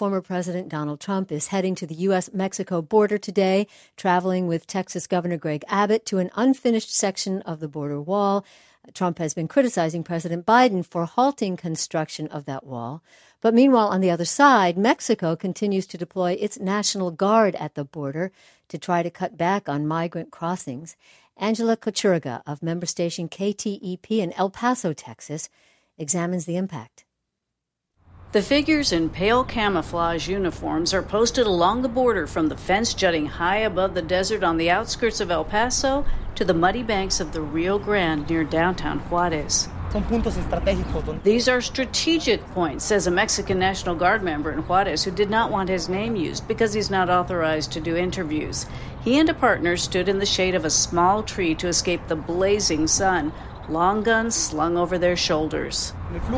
former President Donald Trump is heading to the U.S.-Mexico border today, traveling with Texas Governor Greg Abbott to an unfinished section of the border wall. Trump has been criticizing President Biden for halting construction of that wall. But meanwhile, on the other side, Mexico continues to deploy its National Guard at the border to try to cut back on migrant crossings. Angela Kochurga of member station KTEP in El Paso, Texas, examines the impact. The figures in pale camouflage uniforms are posted along the border from the fence jutting high above the desert on the outskirts of El Paso to the muddy banks of the Rio Grande near downtown Juarez. These are strategic points, says a Mexican National Guard member in Juarez who did not want his name used because he's not authorized to do interviews. He and a partner stood in the shade of a small tree to escape the blazing sun, long guns slung over their shoulders.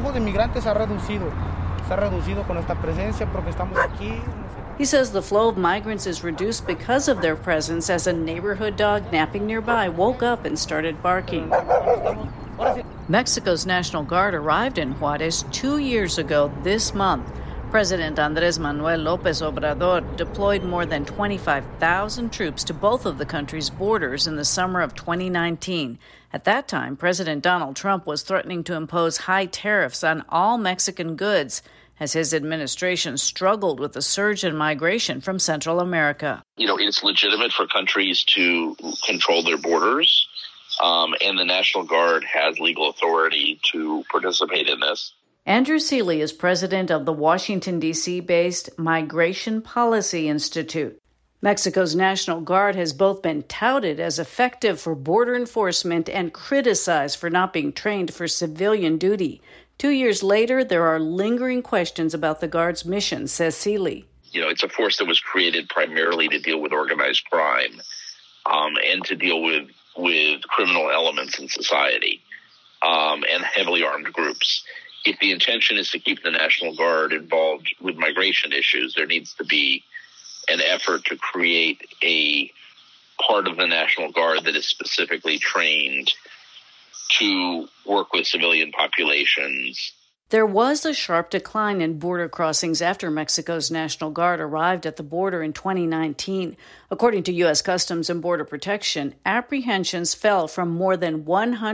He says the flow of migrants is reduced because of their presence as a neighborhood dog napping nearby woke up and started barking. Mexico's National Guard arrived in Juarez 2 years ago this month. President Andrés Manuel López Obrador deployed more than 25,000 troops to both of the country's borders in the summer of 2019. At that time, President Donald Trump was threatening to impose high tariffs on all Mexican goods as his administration struggled with the surge in migration from Central America. It's legitimate for countries to control their borders, and the National Guard has legal authority to participate in this. Andrew Seeley is president of the Washington, D.C.-based Migration Policy Institute. Mexico's National Guard has both been touted as effective for border enforcement and criticized for not being trained for civilian duty. 2 years later, there are lingering questions about the Guard's mission, says Seeley. It's a force that was created primarily to deal with organized crime and to deal with criminal elements in society and heavily armed groups. If the intention is to keep the National Guard involved with migration issues, there needs to be an effort to create a part of the National Guard that is specifically trained to work with civilian populations. There was a sharp decline in border crossings after Mexico's National Guard arrived at the border in 2019. According to U.S. Customs and Border Protection, apprehensions fell from more than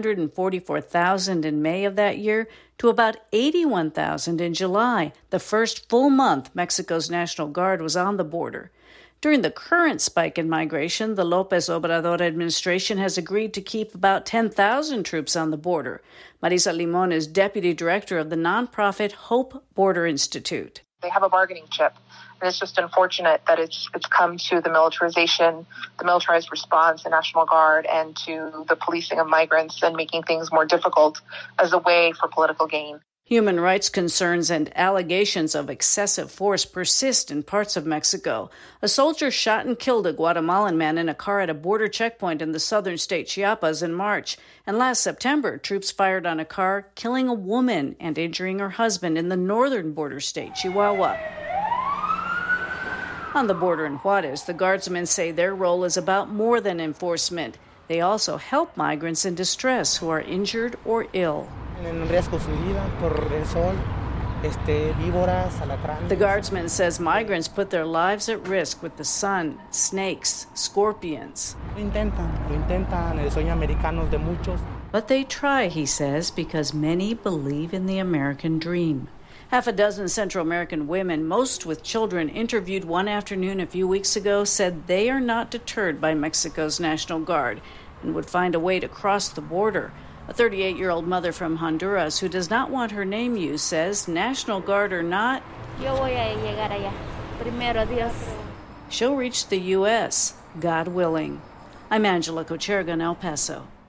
144,000 in May of that year to about 81,000 in July, the first full month Mexico's National Guard was on the border. During the current spike in migration, the López Obrador administration has agreed to keep about 10,000 troops on the border. Marisa Limón is deputy director of the nonprofit Hope Border Institute. They have a bargaining chip, and it's just unfortunate that it's come to the militarization, the militarized response, the National Guard, and to the policing of migrants and making things more difficult as a way for political gain. Human rights concerns and allegations of excessive force persist in parts of Mexico. A soldier shot and killed a Guatemalan man in a car at a border checkpoint in the southern state Chiapas in March. And last September, troops fired on a car, killing a woman and injuring her husband in the northern border state, Chihuahua. On the border in Juarez, the guardsmen say their role is about more than enforcement. They also help migrants in distress who are injured or ill. The guardsman says migrants put their lives at risk with the sun, snakes, scorpions. But they try, he says, because many believe in the American dream. Half a dozen Central American women, most with children, interviewed one afternoon a few weeks ago, said they are not deterred by Mexico's National Guard and would find a way to cross the border. A 38-year-old mother from Honduras who does not want her name used says, National Guard or not, she'll reach the U.S., God willing. I'm Angela Kochurga in El Paso.